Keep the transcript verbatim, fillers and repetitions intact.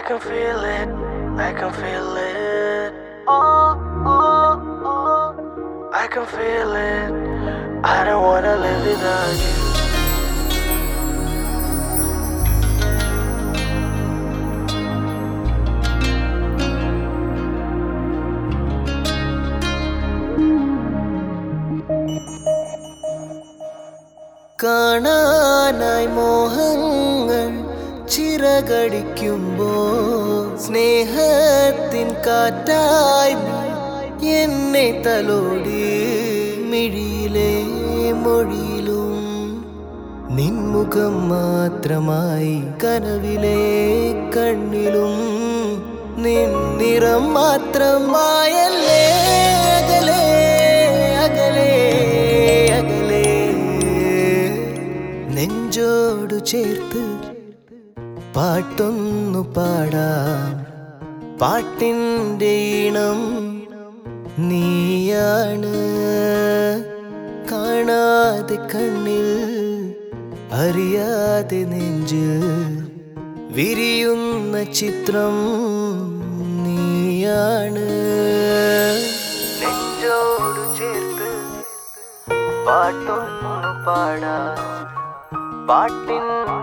can feel it, I can feel it. Oh, oh, oh, I can feel it. I don't wanna live without you. കാണാനായി മോഹങ്ങൾ ചിറകടിക്കുമ്പോൾ സ്നേഹത്തിൻ കാറ്റായി എന്നെ തലോടി മിഴിയിലെ മൊഴിയിലും നിൻമുഖം മാത്രമായി കനവിലെ കണ്ണിലും നിന്നിറം മാത്രമായല്ലേ അകലെ അകലെ അകലെ നെഞ്ചോടു ചേർത്ത് പാട്ടൊന്നു പാടാം പാട്ടിൻ്റെ ഈണം നീയാണ് കാണാതെ കണ്ണിൽ അറിയാതെ നെഞ്ചിൽ വിരിയുന്ന ചിത്രം നീയാണ് നെഞ്ചോടു ചേർത്ത് പാട്ടൊന്നു പാടാം പാട്ടിൻ